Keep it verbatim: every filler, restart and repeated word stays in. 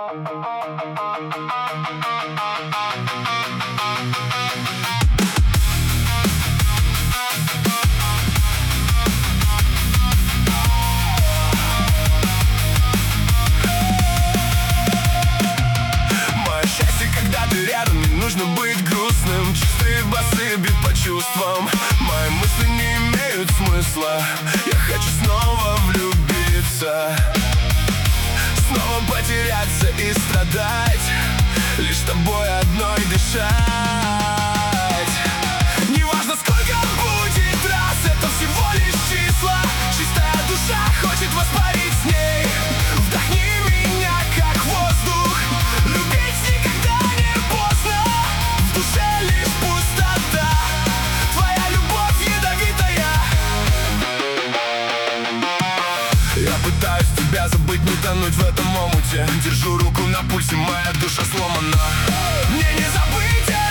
Мое счастье, когда ты рядом, не нужно быть грустным. Чистые басы бьют по чувствам. Мои мысли не имеют смысла. Я хочу снова влюбиться, снова потеряться и страдать, лишь с тобой одной дышать. Неважно, сколько будет раз, это всего лишь числа. Чистая душа хочет воспарить с ней. Вдохни меня, как воздух. Любить никогда не поздно. В душе лишь пустота. Твоя любовь ядовитая. Я пытаюсь тебя забыть, не тонуть в этом омуте. Держу руку на пульсе, моя душа сломана. Мне не забыть